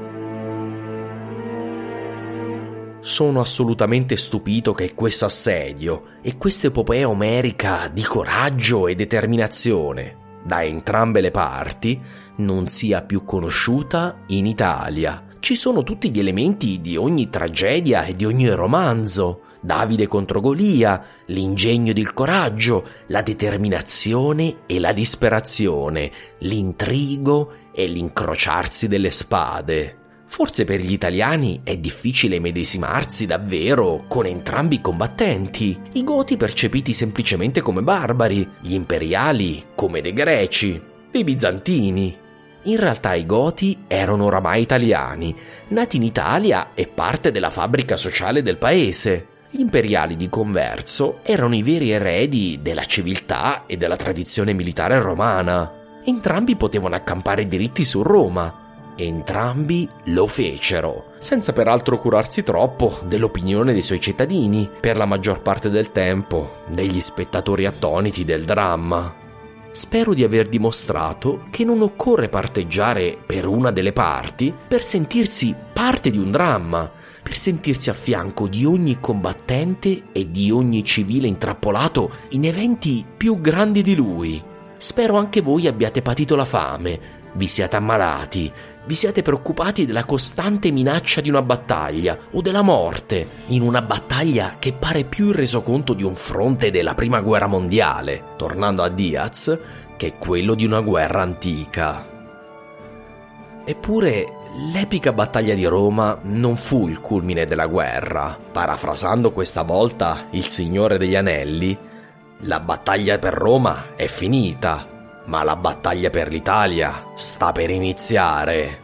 Sono assolutamente stupito che questo assedio e questa epopea omerica di coraggio e determinazione da entrambe le parti non sia più conosciuta in Italia. Ci sono tutti gli elementi di ogni tragedia e di ogni romanzo. Davide contro Golia, l'ingegno ed il coraggio, la determinazione e la disperazione, l'intrigo e l'incrociarsi delle spade. Forse per gli italiani è difficile medesimarsi davvero con entrambi i combattenti, i Goti percepiti semplicemente come barbari, gli imperiali come dei greci, dei bizantini. In realtà i Goti erano oramai italiani, nati in Italia e parte della fabbrica sociale del paese. Gli imperiali, di converso, erano i veri eredi della civiltà e della tradizione militare romana. Entrambi potevano accampare diritti su Roma. Entrambi lo fecero, senza peraltro curarsi troppo dell'opinione dei suoi cittadini, per la maggior parte del tempo degli spettatori attoniti del dramma. Spero di aver dimostrato che non occorre parteggiare per una delle parti per sentirsi parte di un dramma, per sentirsi a fianco di ogni combattente e di ogni civile intrappolato in eventi più grandi di lui. Spero anche voi abbiate patito la fame, vi siate ammalati, vi siate preoccupati della costante minaccia di una battaglia o della morte in una battaglia che pare più il resoconto di un fronte della prima guerra mondiale, tornando a Diaz, che quello di una guerra antica. Eppure l'epica battaglia di Roma non fu il culmine della guerra. Parafrasando questa volta il Signore degli Anelli, la battaglia per Roma è finita, ma la battaglia per l'Italia sta per iniziare.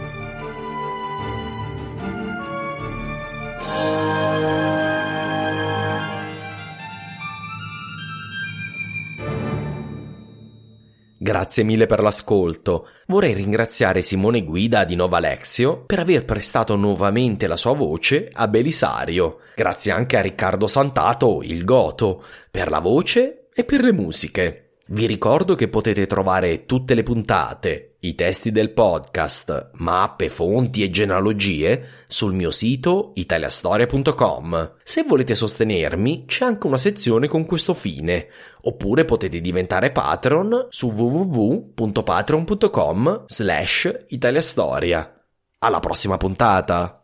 Grazie mille per l'ascolto. Vorrei ringraziare Simone Guida di Nova Alexio per aver prestato nuovamente la sua voce a Belisario. Grazie anche a Riccardo Santato, il Goto, per la voce e per le musiche. Vi ricordo che potete trovare tutte le puntate, I testi del podcast, mappe, fonti e genealogie sul mio sito italiastoria punto com. Se volete sostenermi, c'è anche una sezione con questo fine, oppure potete diventare Patreon su w w w punto patreon punto com slash italiastoria. Alla prossima puntata!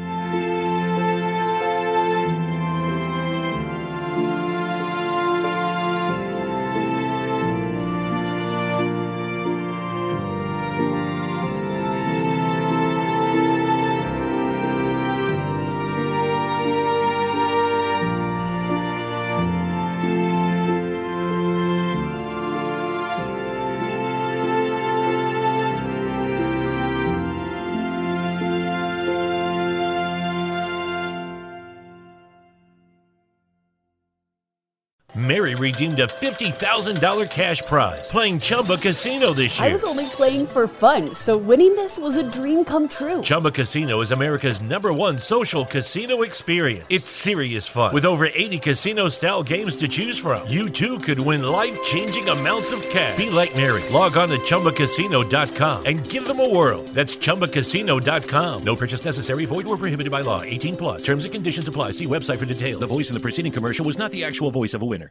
Mary redeemed a fifty thousand dollars cash prize playing Chumba Casino this year. I was only playing for fun, so winning this was a dream come true. Chumba Casino is America's number one social casino experience. It's serious fun. With over eighty casino-style games to choose from, you too could win life-changing amounts of cash. Be like Mary. Log on to chumba casino dot com and give them a whirl. That's chumba casino dot com. No purchase necessary. Void or prohibited by law. eighteen plus. Terms and conditions apply. See website for details. The voice in the preceding commercial was not the actual voice of a winner.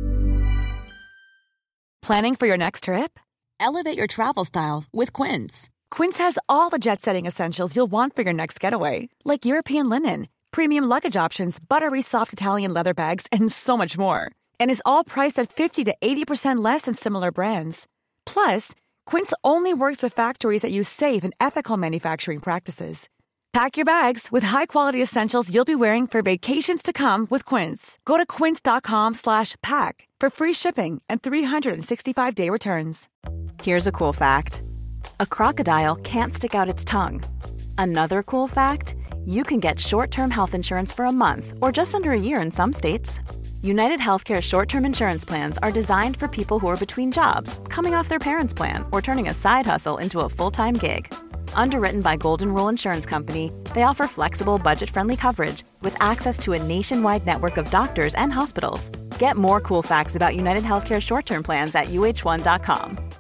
Planning for your next trip? Elevate your travel style with Quince. Quince has all the jet-setting essentials you'll want for your next getaway, like European linen, premium luggage options, buttery soft Italian leather bags, and so much more. And is all priced at fifty to eighty percent less than similar brands. Plus, Quince only works with factories that use safe and ethical manufacturing practices. Pack your bags with high-quality essentials you'll be wearing for vacations to come with Quince. Go to quince dot com slash pack for free shipping and three sixty-five day returns. Here's a cool fact. A crocodile can't stick out its tongue. Another cool fact, you can get short-term health insurance for a month or just under a year in some states. United Healthcare short-term insurance plans are designed for people who are between jobs, coming off their parents' plan, or turning a side hustle into a full-time gig. Underwritten by Golden Rule Insurance Company, they offer flexible, budget-friendly coverage with access to a nationwide network of doctors and hospitals. Get more cool facts about United Healthcare short-term plans at u h one dot com.